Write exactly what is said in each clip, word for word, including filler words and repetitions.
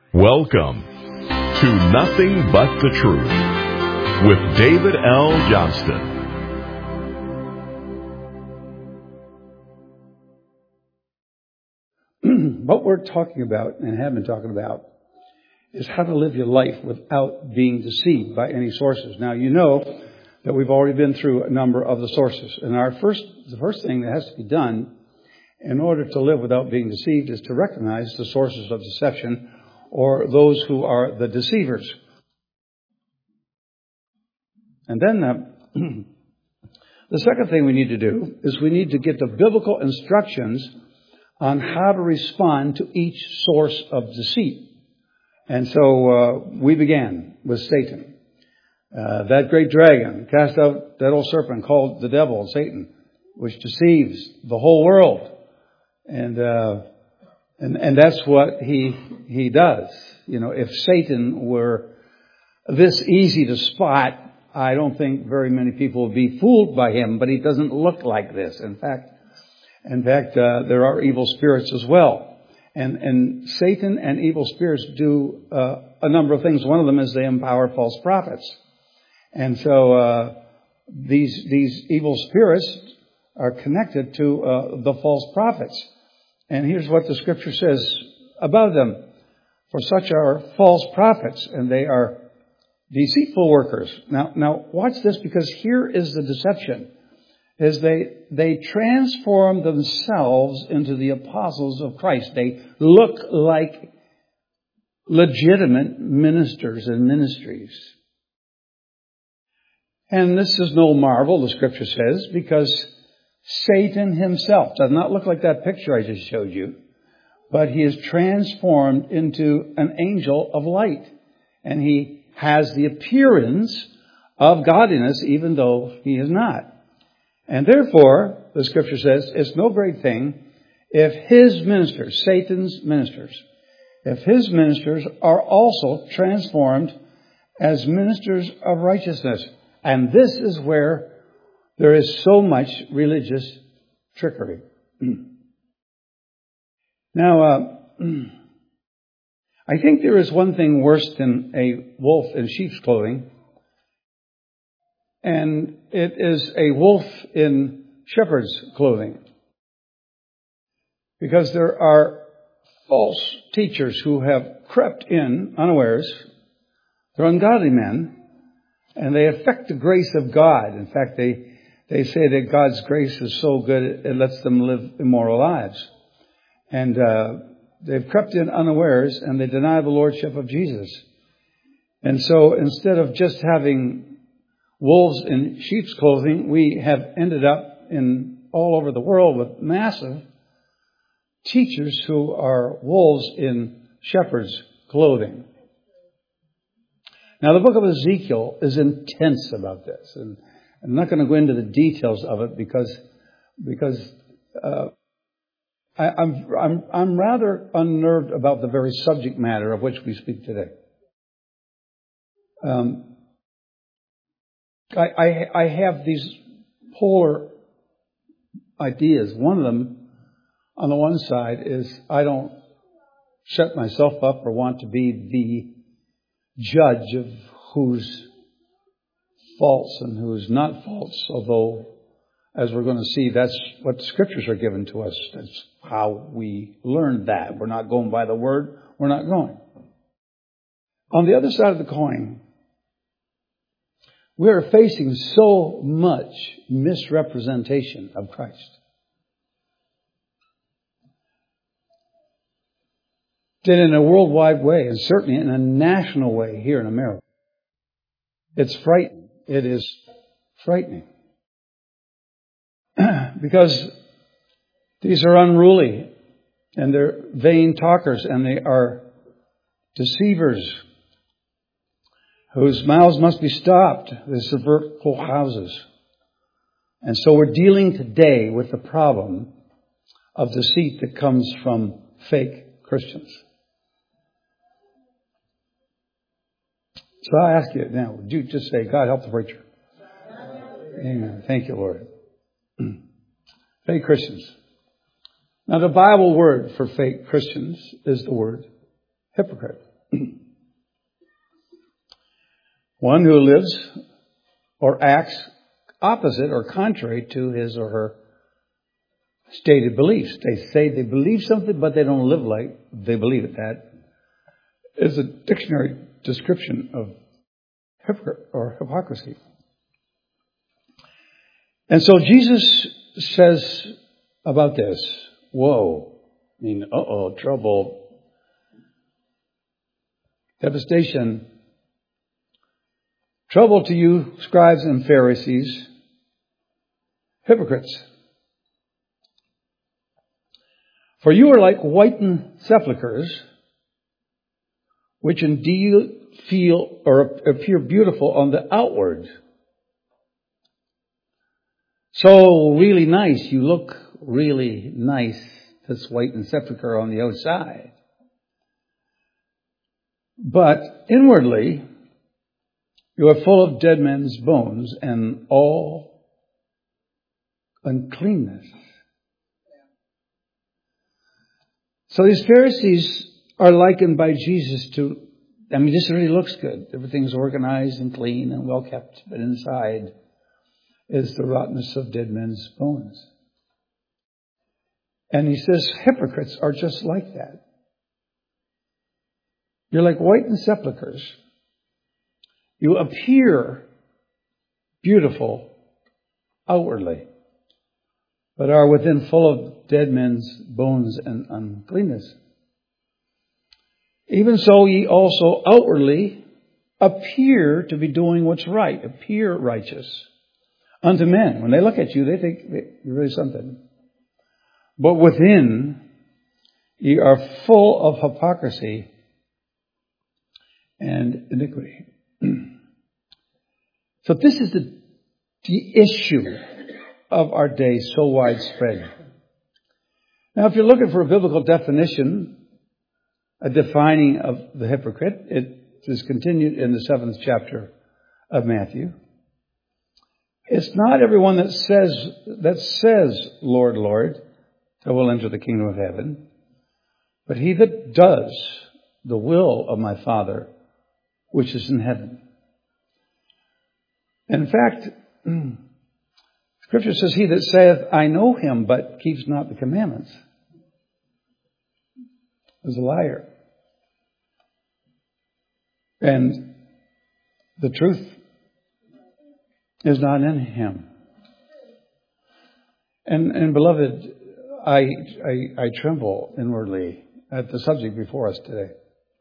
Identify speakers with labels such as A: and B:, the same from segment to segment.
A: Welcome to Nothing But the Truth with David L. Johnston.
B: What we're talking about and have been talking about is how to live your life without being deceived by any sources. Now, you know that we've already been through a number of the sources. And our first, the first thing that has to be done in order to live without being deceived is to recognize the sources of deception or those who are the deceivers. And then uh, the second thing we need to do is we need to get the biblical instructions on how to respond to each source of deceit. And so uh, we began with Satan. Uh, that great dragon cast out that old serpent called the devil, Satan, which deceives the whole world. And uh, and and that's what he he does. You know, if Satan were this easy to spot, I don't think very many people would be fooled by him. But he doesn't look like this. In fact, in fact, uh, there are evil spirits as well. And and Satan and evil spirits do uh, a number of things. One of them is they empower false prophets. And so uh, these these evil spirits are connected to uh, the false prophets. And here's what the Scripture says about them. For such are false prophets, and they are deceitful workers. Now, now watch this, because here is the deception. Is they they transform themselves into the apostles of Christ. They look like legitimate ministers and ministries. And this is no marvel, the Scripture says, because Satan himself does not look like that picture I just showed you, but he is transformed into an angel of light. And he has the appearance of godliness, even though he is not. And therefore, the Scripture says, it's no great thing if his ministers, Satan's ministers, if his ministers are also transformed as ministers of righteousness. And this is where there is so much religious trickery. Now, uh, I think there is one thing worse than a wolf in sheep's clothing, and it is a wolf in shepherd's clothing. Because there are false teachers who have crept in unawares. They're ungodly men, and they affect the grace of God. In fact, they They say that God's grace is so good it lets them live immoral lives. And uh, they've crept in unawares and they deny the lordship of Jesus. And so instead of just having wolves in sheep's clothing, we have ended up in all over the world with massive teachers who are wolves in shepherd's clothing. Now the book of Ezekiel is intense about this. And I'm not going to go into the details of it because because uh, I, I'm I'm I'm rather unnerved about the very subject matter of which we speak today. Um, I, I I have these polar ideas. One of them, on the one side, is I don't shut myself up or want to be the judge of who's false and who is not false, although, as we're going to see, that's what the Scriptures are given to us. That's how we learn that. We're not going by the Word. We're not going. On the other side of the coin, we are facing so much misrepresentation of Christ that in a worldwide way, and certainly in a national way here in America, it's frightening. It is frightening. Because these are unruly and they're vain talkers and they are deceivers whose mouths must be stopped. They subvert whole houses. And so we're dealing today with the problem of deceit that comes from fake Christians. So I ask you now, would you just say, God help the preacher? Amen. Thank you, Lord. Fake Christians. Now, the Bible word for fake Christians is the word hypocrite. One who lives or acts opposite or contrary to his or her stated beliefs. They say they believe something, but they don't live like they believe it. That is a dictionary description of hypocrite or hypocrisy. And so Jesus says about this, whoa, I mean, uh-oh, trouble, devastation, trouble to you, scribes and Pharisees, hypocrites. For you are like whitened sepulchres, which indeed feel or appear beautiful on the outward. So really nice, you look really nice, this whitened sepulchre on the outside. But inwardly, you are full of dead men's bones and all uncleanness. So these Pharisees are likened by Jesus to, I mean, this really looks good. Everything's organized and clean and well kept, but inside is the rottenness of dead men's bones. And he says hypocrites are just like that. You're like whitened sepulchres. You appear beautiful outwardly, but are within full of dead men's bones and uncleanness. Even so, ye also outwardly appear to be doing what's right, appear righteous unto men. When they look at you, they think you're really something. But within, ye are full of hypocrisy and iniquity. So this is the, the issue of our day, so widespread. Now, if you're looking for a biblical definition, a defining of the hypocrite, it is continued in the seventh chapter of Matthew. It's not everyone that says, that says, Lord, Lord, that will enter the kingdom of heaven, but he that does the will of my Father, which is in heaven. In fact, Scripture says, he that saith, I know him, but keeps not the commandments, is a liar. And the truth is not in him. And, and beloved, I, I, I tremble inwardly at the subject before us today.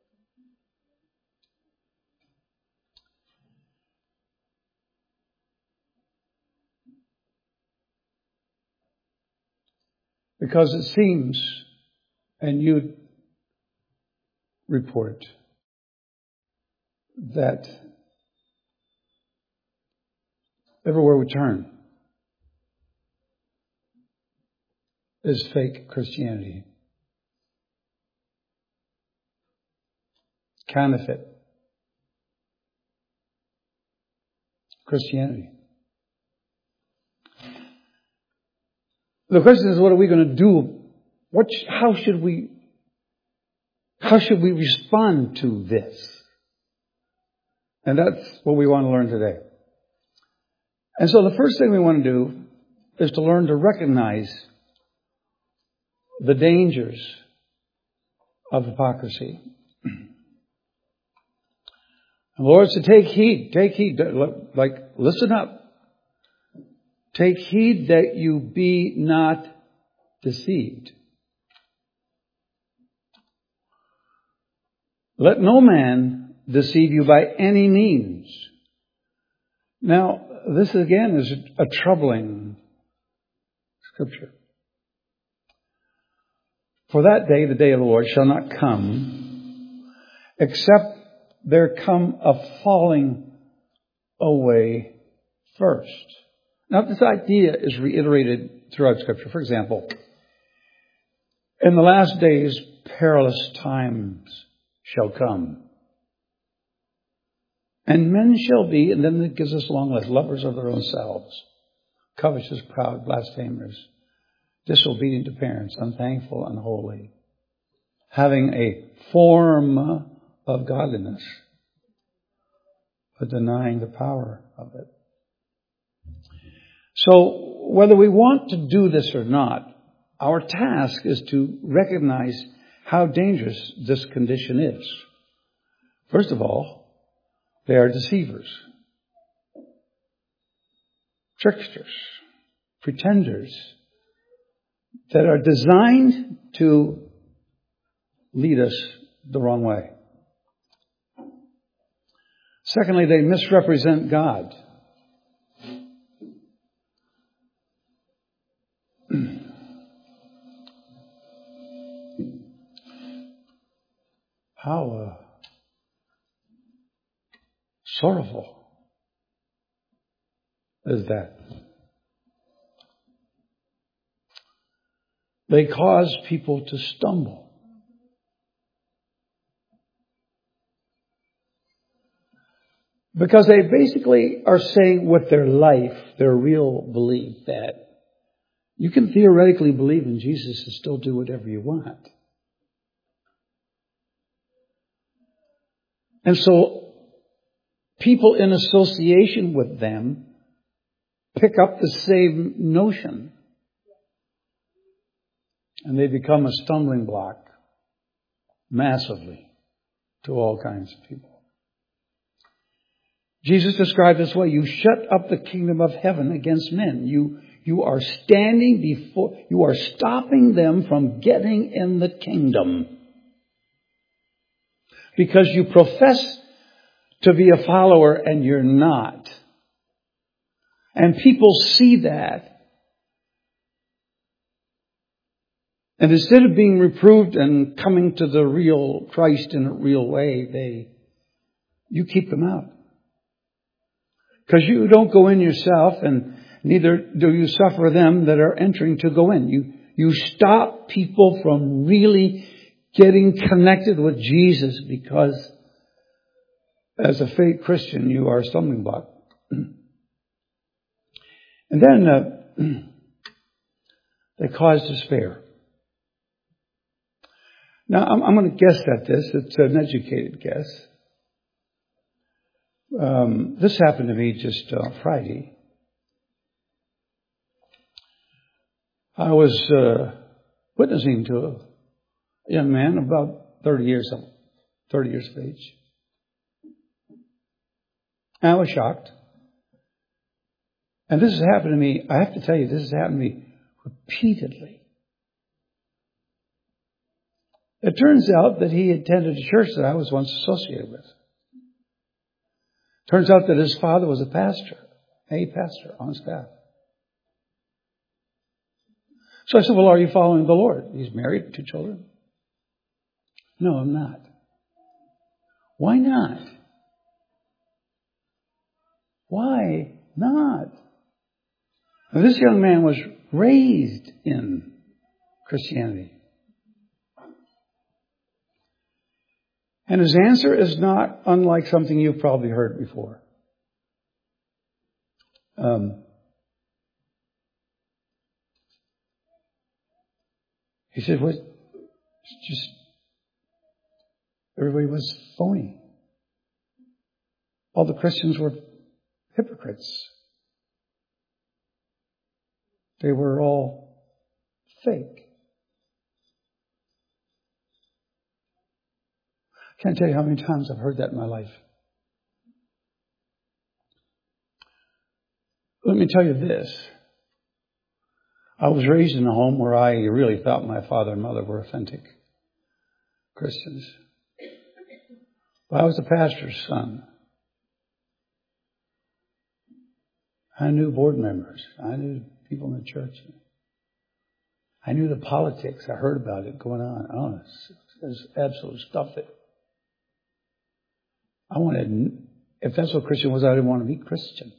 B: Because it seems, and you report, that everywhere we turn is fake Christianity. Counterfeit Christianity. The question is, what are we going to do? What? How should we? How should we respond to this? And that's what we want to learn today. And so, the first thing we want to do is to learn to recognize the dangers of hypocrisy. The Lord said, "Take heed, take heed, like listen up." Take heed that you be not deceived. Let no man deceive you by any means. Now, this again is a troubling scripture. For that day, the day of the Lord, shall not come, except there come a falling away first. Now, this idea is reiterated throughout Scripture. For example, in the last days, perilous times shall come. And men shall be, and then it gives us a long list, lovers of their own selves, covetous, proud, blasphemers, disobedient to parents, unthankful, unholy, having a form of godliness, but denying the power of it. So, whether we want to do this or not, our task is to recognize how dangerous this condition is. First of all, they are deceivers, tricksters, pretenders that are designed to lead us the wrong way. Secondly, they misrepresent God. How uh, sorrowful is that? They cause people to stumble. Because they basically are saying with their life, their real belief, that you can theoretically believe in Jesus and still do whatever you want. And so people in association with them pick up the same notion. And they become a stumbling block massively to all kinds of people. Jesus described this way: you shut up the kingdom of heaven against men. You, you are standing before, you are stopping them from getting in the kingdom. Because you profess to be a follower and you're not. And people see that. And instead of being reproved and coming to the real Christ in a real way, they, you keep them out. Because you don't go in yourself, and neither do you suffer them that are entering to go in. You, you stop people from really getting connected with Jesus, because as a faith Christian, you are a stumbling block. And then uh, they cause despair. Now, I'm, I'm going to guess at this. It's an educated guess. Um, this happened to me just uh, Friday. I was uh, witnessing to a young man about thirty years old, thirty years of age. And I was shocked. And this has happened to me, I have to tell you, this has happened to me repeatedly. It turns out that he attended a church that I was once associated with. Turns out that his father was a pastor, a pastor on staff. So I said, well, are you following the Lord? He's married, two children. No, I'm not. Why not? Why not? Now, this young man was raised in Christianity. And his answer is not unlike something you've probably heard before. Um, he said, "What? It's just everybody was phony. All the Christians were hypocrites. They were all fake." I can't tell you how many times I've heard that in my life. Let me tell you this. I was raised in a home where I really thought my father and mother were authentic Christians. But I was the pastor's son. I knew board members. I knew people in the church. I knew the politics. I heard about it going on. Oh, it was absolute stuff. It. I wanted, if that's what Christian was, I didn't want to be Christian.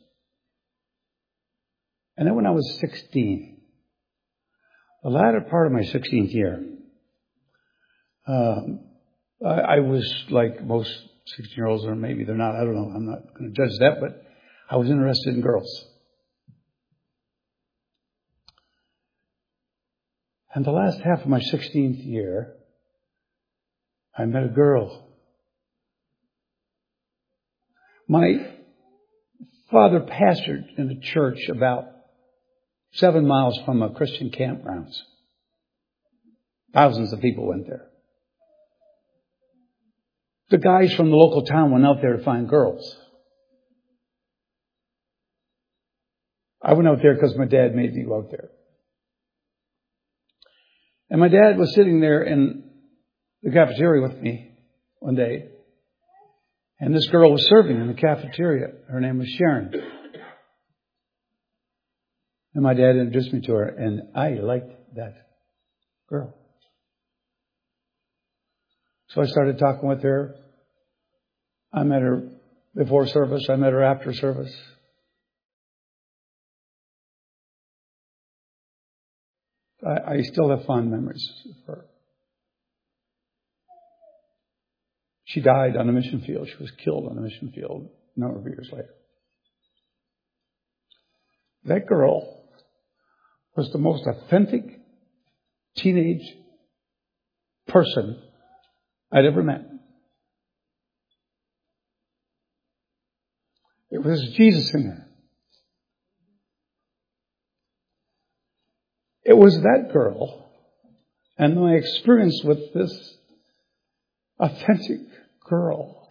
B: And then when I was sixteen, the latter part of my sixteenth year, um, I, I was like most sixteen-year-olds, or maybe they're not. I don't know. I'm not going to judge that, but I was interested in girls. And the last half of my sixteenth year, I met a girl My father pastored in a church about seven miles from a Christian campgrounds. Thousands of people went there. The guys from the local town went out there to find girls. I went out there because my dad made me go out there. And my dad was sitting there in the cafeteria with me one day. And this girl was serving in the cafeteria. Her name was Sharon. And my dad introduced me to her, and I liked that girl. So I started talking with her. I met her before service. I met her after service. I, I still have fond memories of her. She died on a mission field. She was killed on a mission field a number of years later. That girl was the most authentic teenage person I'd ever met. It was Jesus in her. It was that girl and my experience with this authentic girl,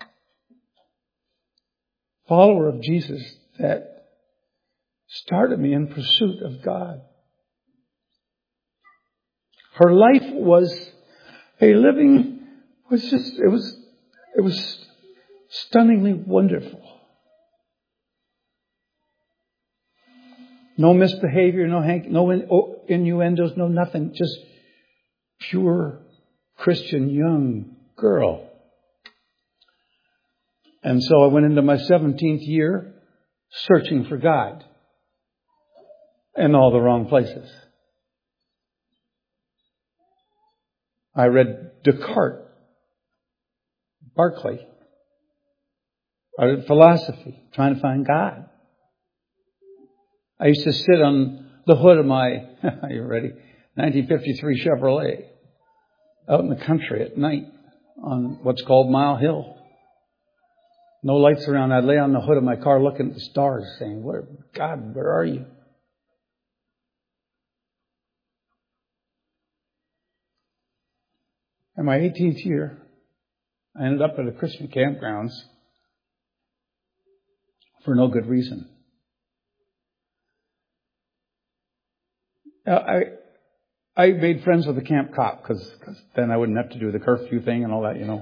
B: follower of Jesus, that started me in pursuit of God. Her life was a living, was just, it was, it was stunningly wonderful. No misbehavior, no hank, no innuendos, no nothing. Just pure Christian young girl. And so I went into my seventeenth year searching for God in all the wrong places. I read Descartes, Berkeley. I read philosophy, trying to find God. I used to sit on the hood of my, are you ready? nineteen fifty-three Chevrolet out in the country at night on what's called Mile Hill. No lights around. I'd lay on the hood of my car looking at the stars saying, "Where, God, where are you?" In my eighteenth year, I ended up at a Christian campgrounds for no good reason. I I made friends with the camp cop because then I wouldn't have to do the curfew thing and all that, you know.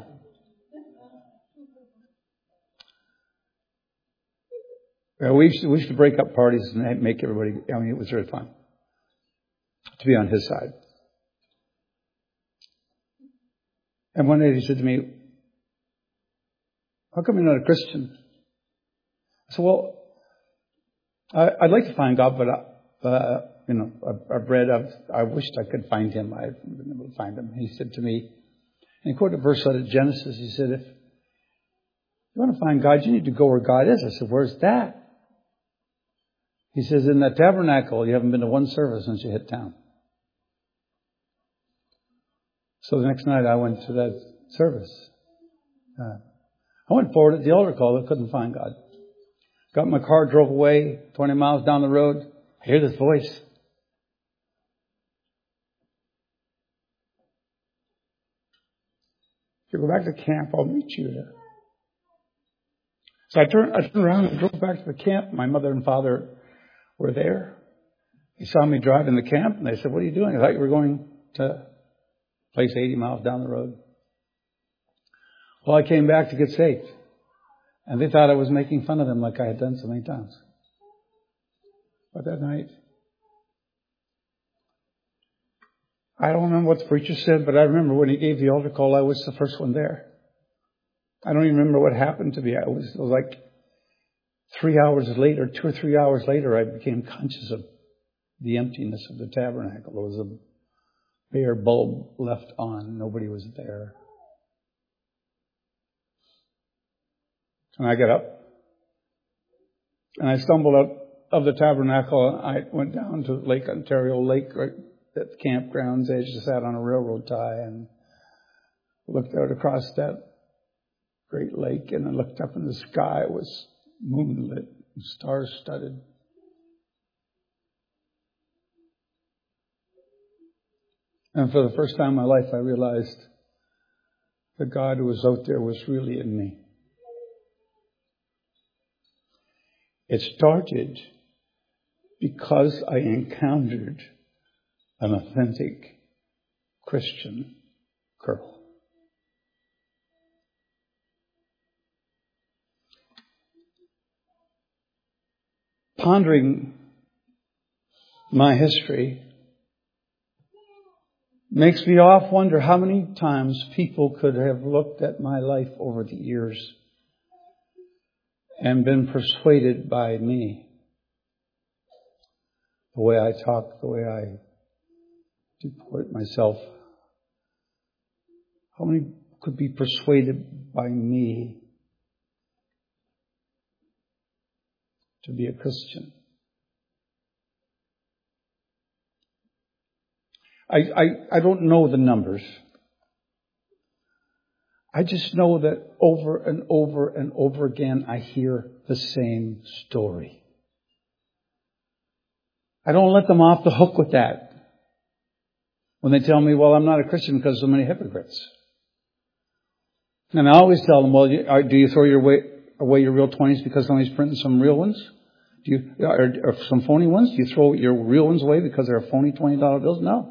B: Yeah, we used to, we used to break up parties and make everybody, I mean, it was really fun to be on his side. And one day he said to me, "How come you're not a Christian?" I said, "Well, I, I'd like to find God, but I, uh, you know, I've, I've read, I've, I wished I could find Him. I haven't been able to find Him." He said to me, and he quoted a verse out of Genesis. He said, "If you want to find God, you need to go where God is." I said, "Where's that?" He says, "In that tabernacle. You haven't been to one service since you hit town." So the next night I went to that service. Uh, I went forward at the altar call. I couldn't find God. Got in my car, drove away twenty miles down the road. I hear this voice. "If you go back to camp, I'll meet you there." So I turned, I turned around and drove back to the camp. My mother and father were there. They saw me drive in the camp and they said, "What are you doing?" I thought you were going to a place eighty miles down the road. Well, I came back to get saved. And they thought I was making fun of them like I had done so many times. But that night, I don't remember what the preacher said, but I remember when he gave the altar call, I was the first one there. I don't even remember what happened to me. I was, it was like three hours later, two or three hours later, I became conscious of the emptiness of the tabernacle. There was a bare bulb left on. Nobody was there. And I got up and I stumbled out of the tabernacle. I went down to Lake Ontario Lake, right at the campground's edge, sat on a railroad tie and looked out across that great lake, and I looked up in the sky. It was moonlit and star-studded. And for the first time in my life, I realized the God who was out there was really in me. It started because I encountered an authentic Christian girl. Pondering my history makes me oft wonder how many times people could have looked at my life over the years and been persuaded by me. The way I talk, the way I deport myself. How many could be persuaded by me to be a Christian? I, I, I don't know the numbers. I just know that over and over and over again I hear the same story. I don't let them off the hook with that. When they tell me, well, I'm not a Christian because so many hypocrites. And I always tell them, well, you, are, do you throw your way, away your real twenties because somebody's printing some real ones? Do you, or, or some phony ones? Do you throw your real ones away because they're phony twenty dollar bills? No.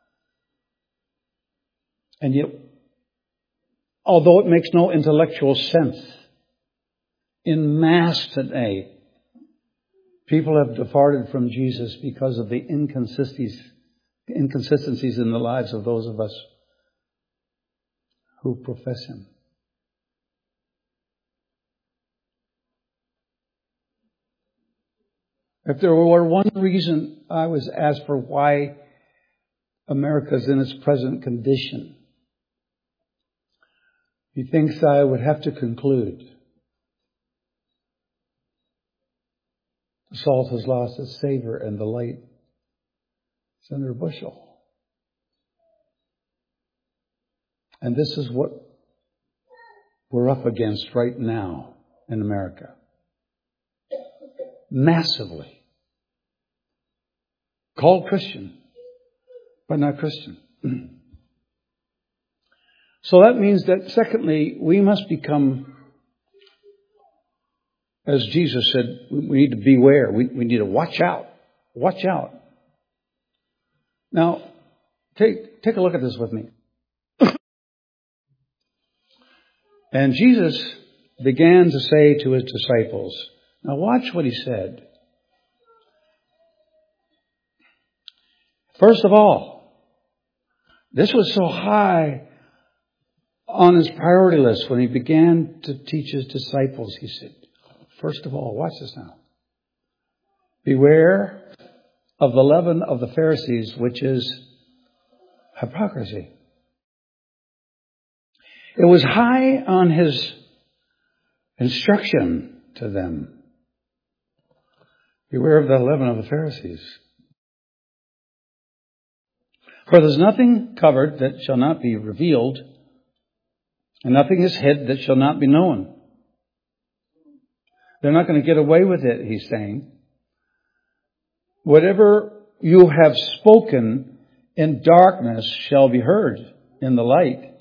B: And yet, although it makes no intellectual sense, in mass today, people have departed from Jesus because of the inconsistencies, inconsistencies in the lives of those of us who profess Him. If there were one reason I was asked for why America is in its present condition, he thinks I would have to conclude the salt has lost its savor and the light is under a bushel. And this is what we're up against right now in America. Massively. Called Christian, but not Christian. So that means that, secondly, we must become, as Jesus said, we need to beware. We, we need to watch out. Watch out. Now, take, take a look at this with me. And Jesus began to say to His disciples, now watch what He said. First of all, this was so high on His priority list when He began to teach His disciples. He said, first of all, watch this now. Beware of the leaven of the Pharisees, which is hypocrisy. It was high on His instruction to them. Beware of the leaven of the Pharisees. For there's nothing covered that shall not be revealed, and nothing is hid that shall not be known. They're not going to get away with it, He's saying. Whatever you have spoken in darkness shall be heard in the light.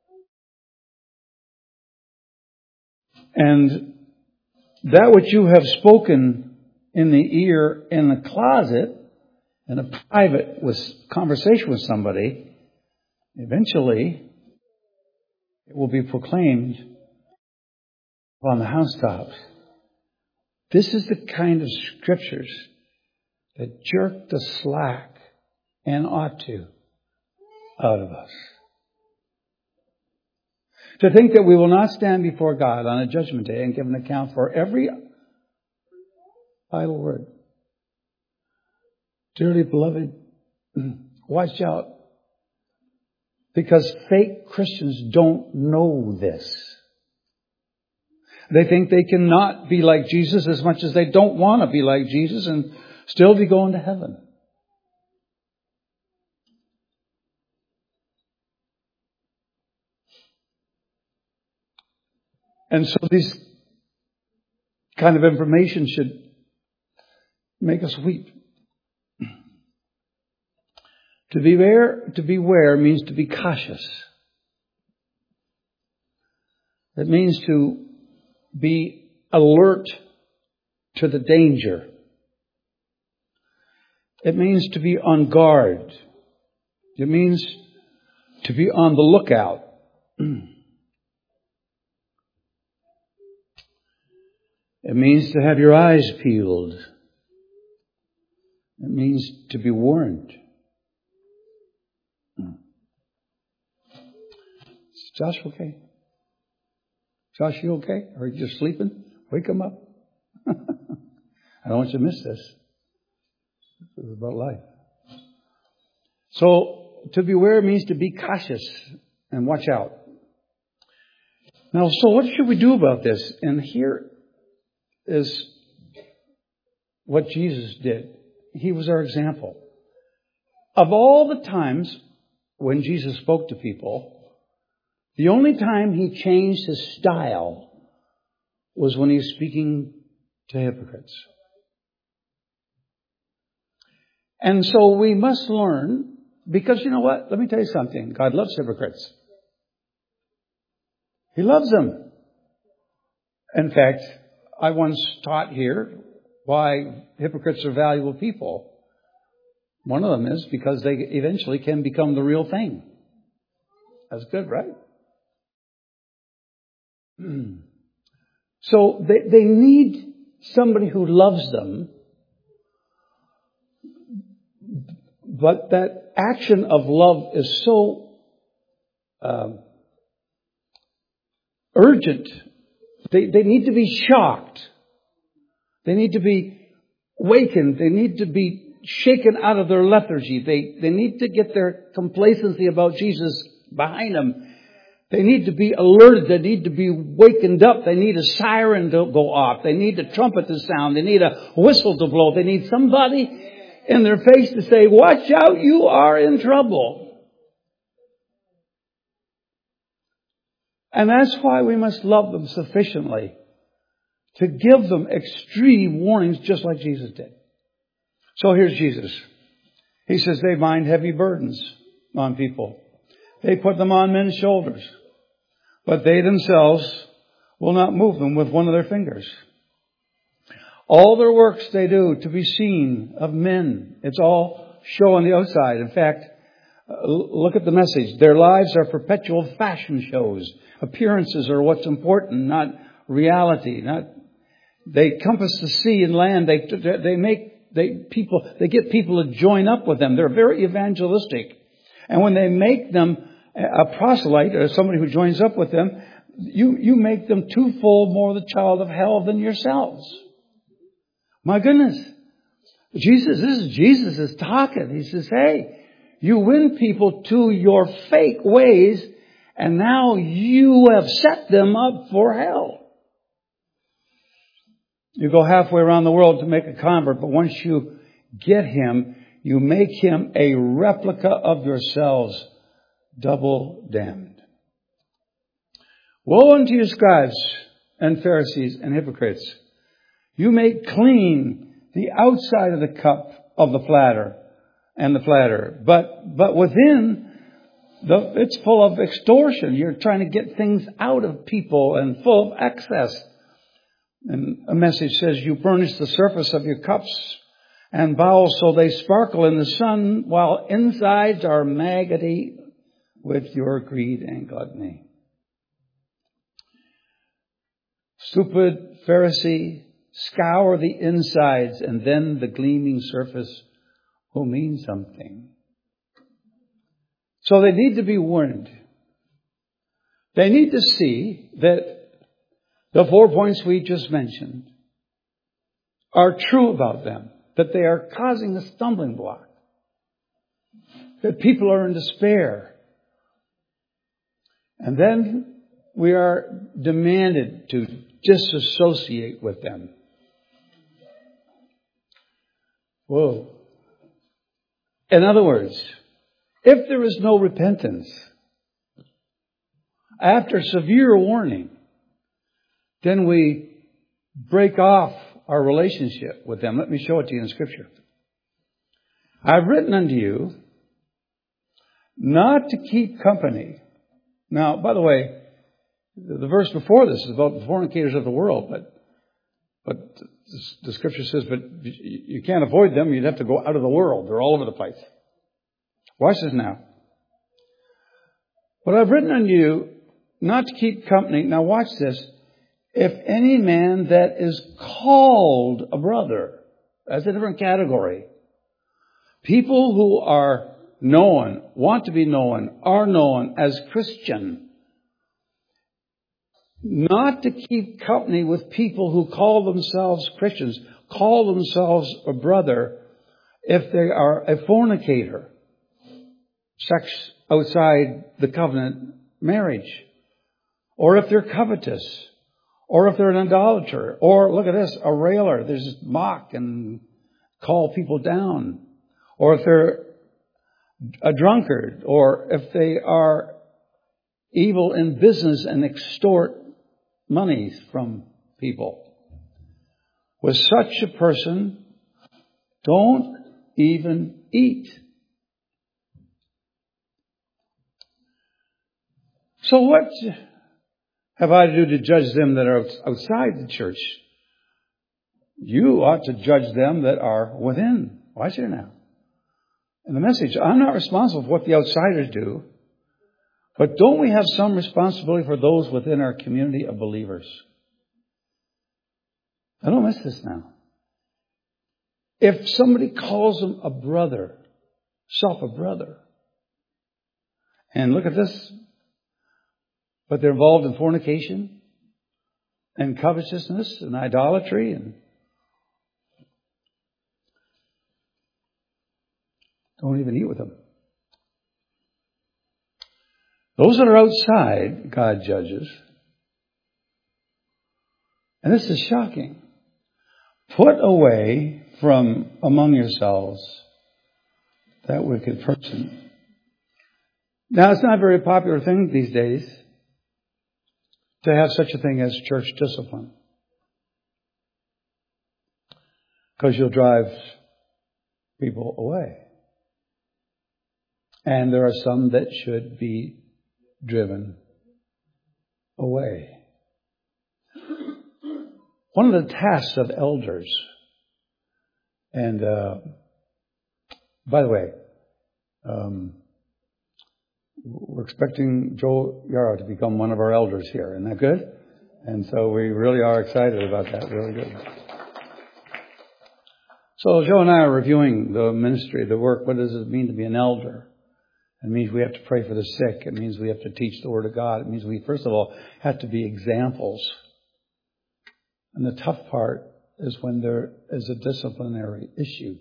B: And that which you have spoken in the ear in the closet, in a private with conversation with somebody, eventually it will be proclaimed on the housetops. This is the kind of scriptures that jerk the slack, and ought to, out of us. To think that we will not stand before God on a judgment day and give an account for every idle word. Dearly beloved, watch out. Because fake Christians don't know this. They think they cannot be like Jesus as much as they don't want to be like Jesus and still be going to heaven. And so this kind of information should make us weep. To beware, to beware means to be cautious. It means to be alert to the danger. It means to be on guard. It means to be on the lookout. It means to have your eyes peeled. It means to be warned. Is Josh okay? Josh, you okay? Are you just sleeping? Wake him up. I don't want you to miss this. This is about life. So, to beware means to be cautious and watch out. Now, so what should we do about this? And here is what Jesus did. He was our example. Of all the times when Jesus spoke to people, the only time he changed his style was when he was speaking to hypocrites. And so we must learn, because you know what? Let me tell you something. God loves hypocrites. He loves them. In fact, I once taught here why hypocrites are valuable people. One of them is because they eventually can become the real thing. That's good, right? So they, they need somebody who loves them. But that action of love is so uh, urgent. They, they need to be shocked. They need to be wakened. They need to be shaken out of their lethargy. They, they need to get their complacency about Jesus behind them. They need to be alerted. They need to be wakened up. They need a siren to go off. They need a trumpet to sound. They need a whistle to blow. They need somebody in their face to say, watch out, you are in trouble. And that's why we must love them sufficiently to give them extreme warnings just like Jesus did. So here's Jesus. He says they bind heavy burdens on people. They put them on men's shoulders, but they themselves will not move them with one of their fingers. All their works they do to be seen of men. It's all show on the outside. In fact, look at the message. Their lives are perpetual fashion shows. Appearances are what's important, not reality. Not they compass the sea and land. They they make they people they get people to join up with them. They're very evangelistic, and when they make them a proselyte or somebody who joins up with them, you you make them twofold more the child of hell than yourselves. My goodness. Jesus, this is Jesus is talking. He says, hey, you win people to your fake ways, and now you have set them up for hell. You go halfway around the world to make a convert, but once you get him, you make him a replica of yourselves, double damned. Woe unto you, scribes and Pharisees and hypocrites! You make clean the outside of the cup of the platter and the platter. But but within, the, it's full of extortion. You're trying to get things out of people and full of excess. And a message says, you burnish the surface of your cups and bowls so they sparkle in the sun, while insides are maggoty with your greed and gluttony. Stupid Pharisee, scour the insides, and then the gleaming surface will mean something. So they need to be warned. They need to see that the four points we just mentioned are true about them, that they are causing a stumbling block, that people are in despair. And then we are demanded to disassociate with them. Whoa. In other words, if there is no repentance, after severe warning, then we break off our relationship with them. Let me show it to you in Scripture. I've written unto you not to keep company. Now, by the way, the verse before this is about the fornicators of the world, but but the Scripture says, but you can't avoid them. You'd have to go out of the world. They're all over the place. Watch this now. But I've written unto you not to keep company. Now watch this. If any man that is called a brother, that's a different category. People who are known, want to be known, are known as Christian. Not to keep company with people who call themselves Christians, call themselves a brother, if they are a fornicator, sex outside the covenant marriage, or if they're covetous, or if they're an idolater, or look at this, a railer. They just mock and call people down, or if they're a drunkard, or if they are evil in business and extort money from people. With such a person, don't even eat. So what have I to do to judge them that are outside the church? You ought to judge them that are within. Watch here now. In the message, I'm not responsible for what the outsiders do. But don't we have some responsibility for those within our community of believers? I don't miss this now. If somebody calls them a brother, self a brother, and look at this, but they're involved in fornication and covetousness and idolatry, and don't even eat with them. Those that are outside, God judges. And this is shocking. Put away from among yourselves that wicked person. Now, it's not a very popular thing these days to have such a thing as church discipline, because you'll drive people away. And there are some that should be driven away. One of the tasks of elders, and uh, by the way, um, we're expecting Joe Yarrow to become one of our elders here. Isn't that good? And so we really are excited about that. Really good. So Joe and I are reviewing the ministry, the work. What does it mean to be an elder? It means we have to pray for the sick. It means we have to teach the Word of God. It means we, first of all, have to be examples. And the tough part is when there is a disciplinary issue.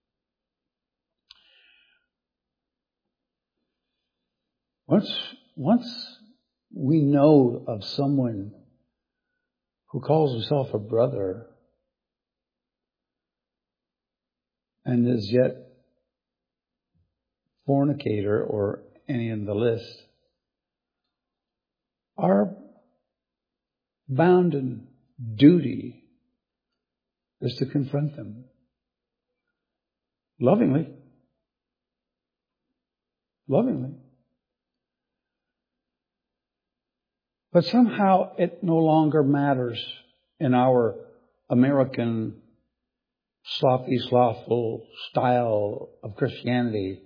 B: Once, once we know of someone who calls himself a brother and is yet fornicator or any in the list, our bounden duty is to confront them lovingly. Lovingly. But somehow it no longer matters in our American sloppy, slothful style of Christianity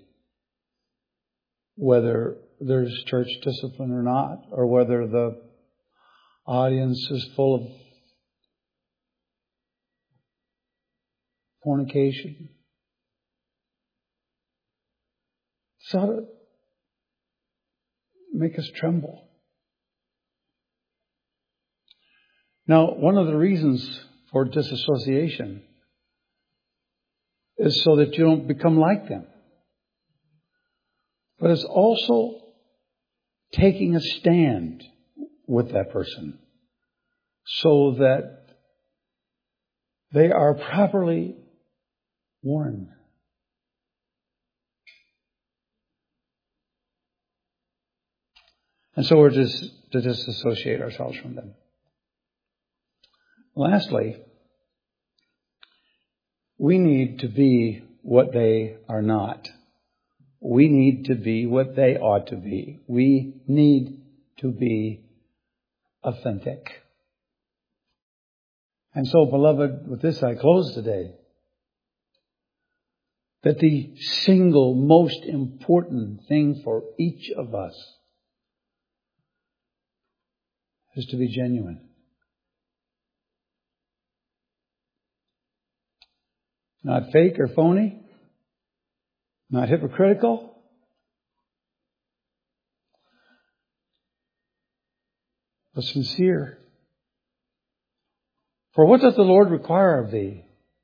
B: whether there's church discipline or not, or whether the audience is full of fornication. It's ought to make us tremble. Now, one of the reasons for disassociation is so that you don't become like them. But it's also taking a stand with that person so that they are properly warned. And so we're just to disassociate ourselves from them. Lastly, we need to be what they are not. We need to be what they ought to be. We need to be authentic. And so, beloved, with this I close today. That the single most important thing for each of us is to be genuine. Not fake or phony. Not hypocritical. But sincere. For what does the Lord require of thee?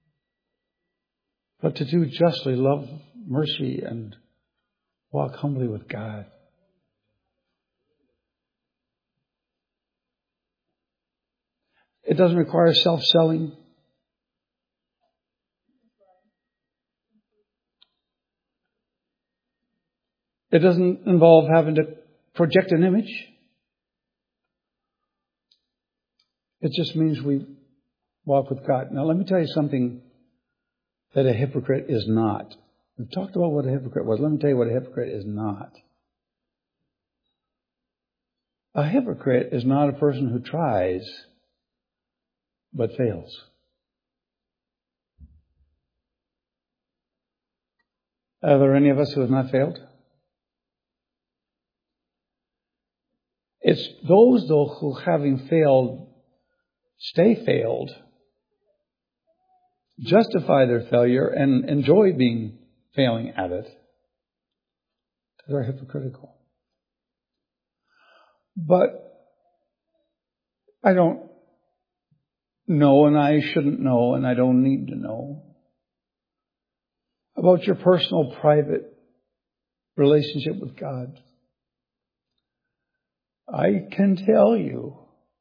B: But to do justly, love mercy, and walk humbly with God. It doesn't require self-selling. It doesn't involve having to project an image. It just means we walk with God. Now, let me tell you something that a hypocrite is not. We've talked about what a hypocrite was. Let me tell you what a hypocrite is not. A hypocrite is not a person who tries but fails. Are there any of us who have not failed? It's those, though, who, having failed, stay failed, justify their failure, and enjoy being failing at it, that are hypocritical. But I don't know, and I shouldn't know, and I don't need to know about your personal, private relationship with God. I can tell you,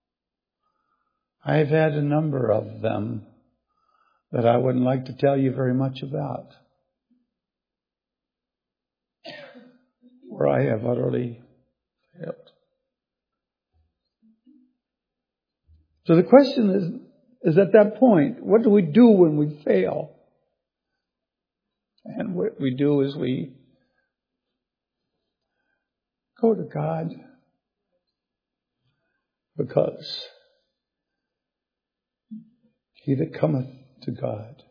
B: I've had a number of them that I wouldn't like to tell you very much about, where I have utterly failed. So the question is, is at that point, what do we do when we fail? And what we do is we go to God, because he that cometh to God.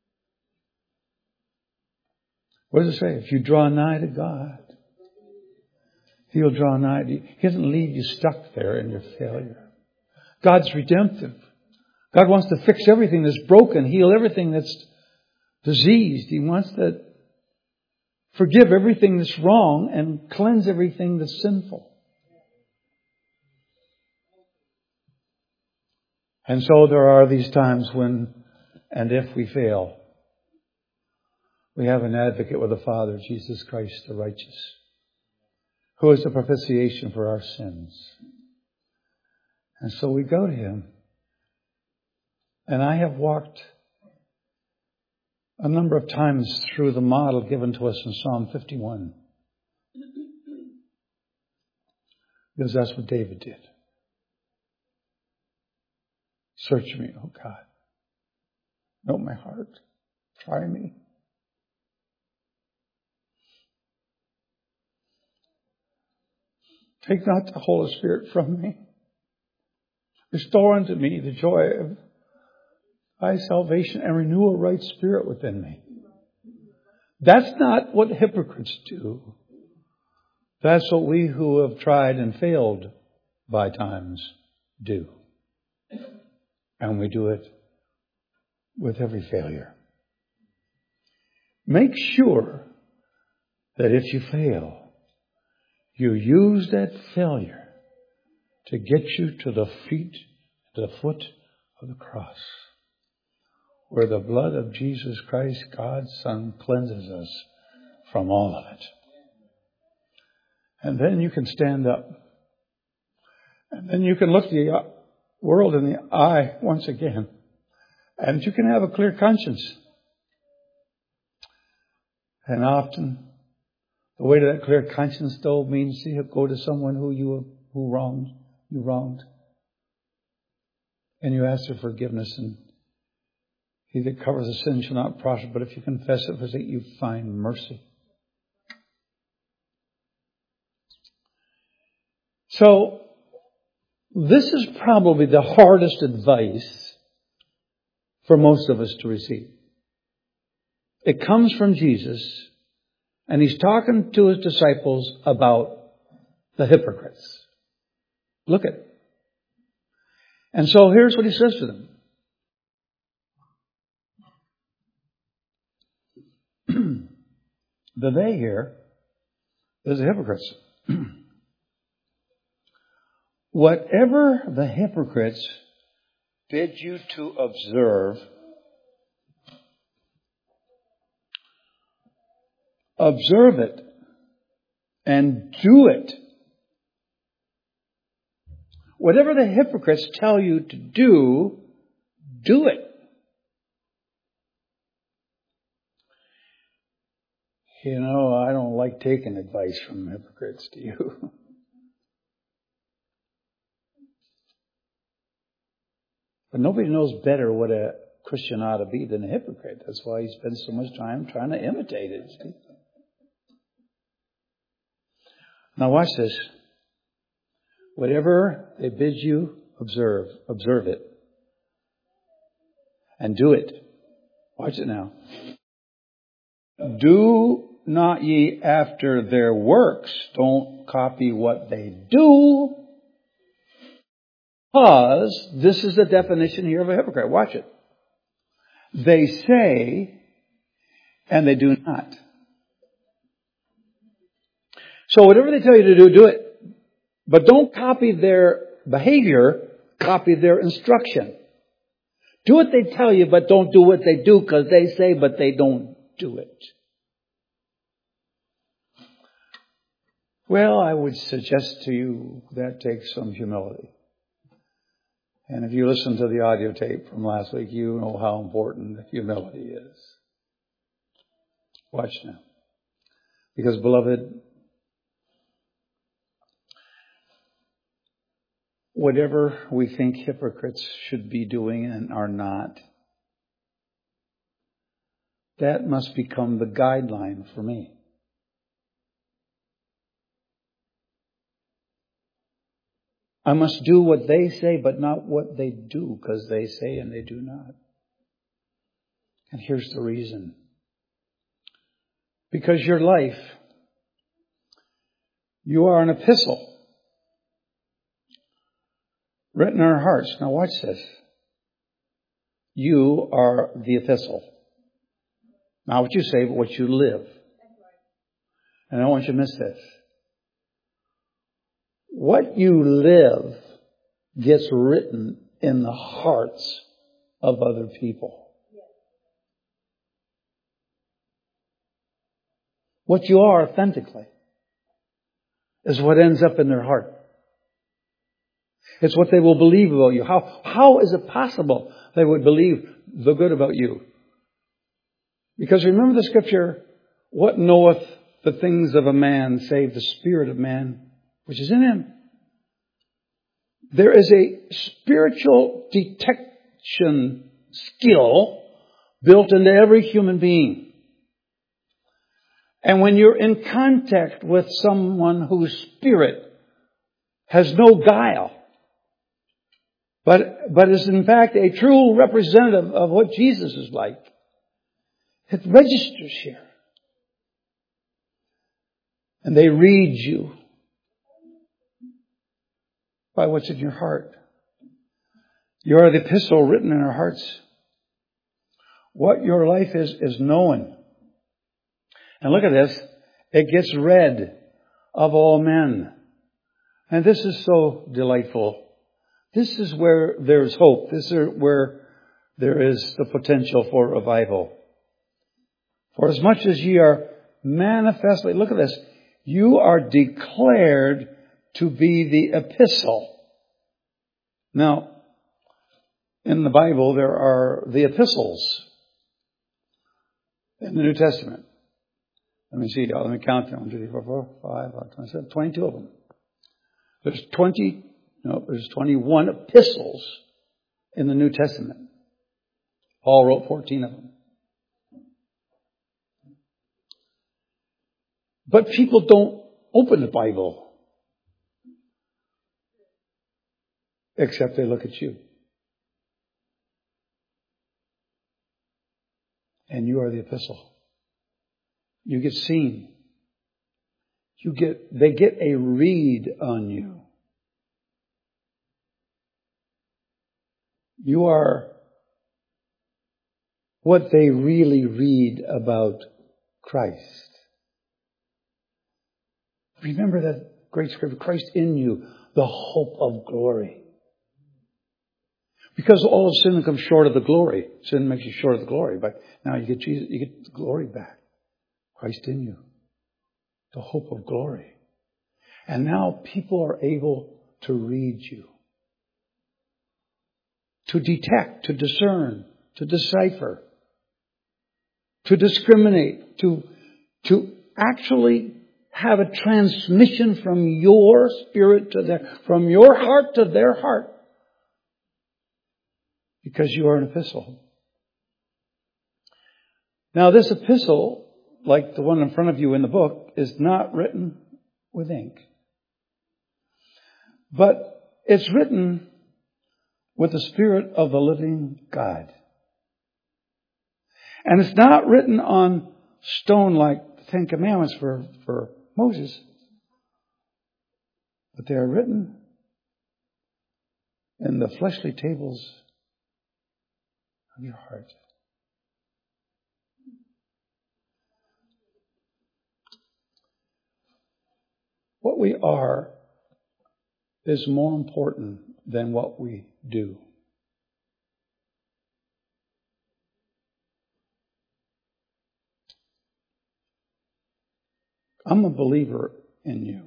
B: What does it say? If you draw nigh to God, he'll draw nigh to you. He doesn't leave you stuck there in your failure. God's redemptive. God wants to fix everything that's broken, heal everything that's diseased. He wants to forgive everything that's wrong and cleanse everything that's sinful. And so there are these times when, and if we fail, we have an advocate with the Father, Jesus Christ the righteous, who is the propitiation for our sins. And so we go to him. And I have walked a number of times through the model given to us in Psalm fifty-one. Because that's what David did. Search me, O God. Know my heart. Try me. Take not the Holy Spirit from me. Restore unto me the joy of thy salvation and renew a right spirit within me. That's not what hypocrites do. That's what we who have tried and failed by times do. And we do it with every failure. Make sure that if you fail, you use that failure to get you to the feet, to the foot of the cross, where the blood of Jesus Christ, God's Son, cleanses us from all of it. And then you can stand up. And then you can look the world in the eye once again. And you can have a clear conscience. And often, the way to that clear conscience, though, means you go to someone who you who wronged, you wronged. and you ask for forgiveness, and he that covers a sin shall not prosper, but if you confess it, forsake, you find mercy. So, this is probably the hardest advice for most of us to receive. It comes from Jesus, and he's talking to his disciples about the hypocrites. Look at it. And so here's what he says to them. The they here is the hypocrites. Whatever the hypocrites bid you to observe, observe it and do it. Whatever the hypocrites tell you to do, do it. You know, I don't like taking advice from hypocrites, do you? But nobody knows better what a Christian ought to be than a hypocrite. That's why he spends so much time trying to imitate it. See? Now watch this. Whatever they bid you, observe. Observe it. And do it. Watch it now. Do not ye after their works. Don't copy what they do. Because this is the definition here of a hypocrite. Watch it. They say and they do not. So whatever they tell you to do, do it. But don't copy their behavior, copy their instruction. Do what they tell you, but don't do what they do because they say, but they don't do it. Well, I would suggest to you that takes some humility. And if you listen to the audio tape from last week, you know how important humility is. Watch now. Because, beloved, whatever we think hypocrites should be doing and are not, that must become the guideline for me. I must do what they say, but not what they do, because they say and they do not. And here's the reason. Because your life, you are an epistle written in our hearts. Now watch this. You are the epistle. Not what you say, but what you live. And I don't want you to miss this. What you live gets written in the hearts of other people. What you are authentically is what ends up in their heart. It's what they will believe about you. How, how is it possible they would believe the good about you? Because remember the scripture, what knoweth the things of a man save the spirit of man which is in him? There is a spiritual detection skill built into every human being. And when you're in contact with someone whose spirit has no guile, but, but is in fact a true representative of what Jesus is like, it registers here. And they read you by what's in your heart. You are the epistle written in our hearts. What your life is, is known. And look at this. It gets read of all men. And this is so delightful. This is where there's hope. This is where there is the potential for revival. For as much as ye are manifestly, look at this, you are declared to be the epistle. Now, in the Bible, there are the epistles in the New Testament. Let me see. Let me count them. one, two, three, four, four, five, six, seven, twenty-two of them. There's twenty, no, there's twenty-one epistles in the New Testament. Paul wrote fourteen of them. But people don't open the Bible except they look at you. And you are the epistle. You get seen. You get, they get a read on you. You are what they really read about Christ. Remember that great scripture, Christ in you, the hope of glory. Because all of sin comes short of the glory. Sin makes you short of the glory, but now you get Jesus, you get the glory back. Christ in you, the hope of glory. And now people are able to read you, to detect, to discern, to decipher, to discriminate, to, to actually have a transmission from your spirit to their, from your heart to their heart. Because you are an epistle. Now this epistle, like the one in front of you in the book, is not written with ink. But it's written with the Spirit of the living God. And it's not written on stone like the Ten Commandments for, for Moses. But they are written in the fleshly tables of your heart. What we are is more important than what we do. I'm a believer in you.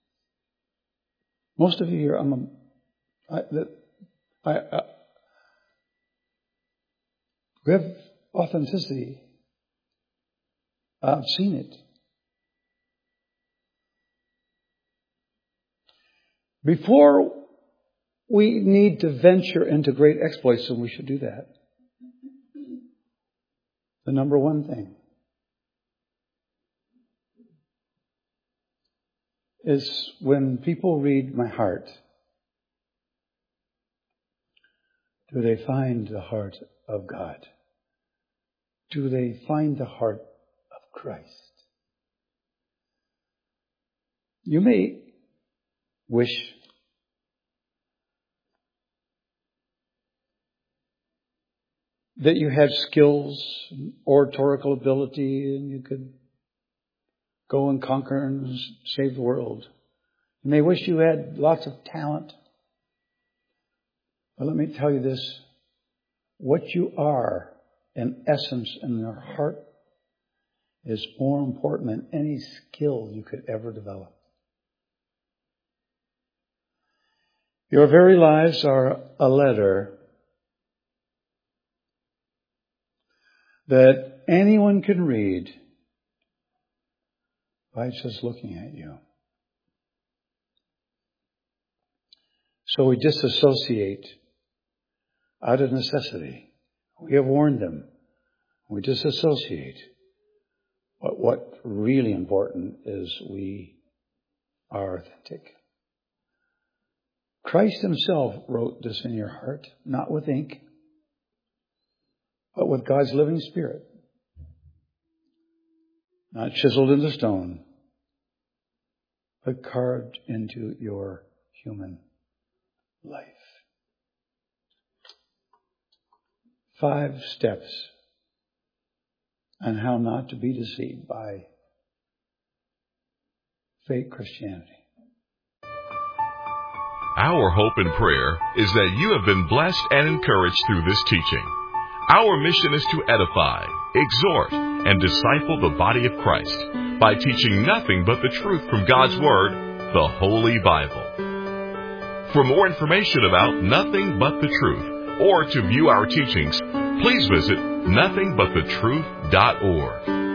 B: Most of you here, I'm a, I, that, I, I, we have authenticity. I've seen it. Before we need to venture into great exploits, and we should do that, the number one thing is when people read my heart, do they find the heart of God? Do they find the heart of Christ? You may wish that you had skills, and oratorical ability, and you could go and conquer and save the world. You may wish you had lots of talent. But let me tell you this. What you are, in essence, in your heart, is more important than any skill you could ever develop. Your very lives are a letter that anyone can read by just looking at you. So we disassociate out of necessity. We have warned them. We disassociate. But what's really important is we are authentic. Christ himself wrote this in your heart, not with ink, but with God's living Spirit. Not chiseled into stone, but carved into your human life. Five steps on how not to be deceived by fake Christianity.
A: Our hope and prayer is that you have been blessed and encouraged through this teaching. Our mission is to edify, exhort, and disciple the body of Christ by teaching nothing but the truth from God's Word, the Holy Bible. For more information about Nothing But the Truth, or to view our teachings, please visit nothing but the truth dot org.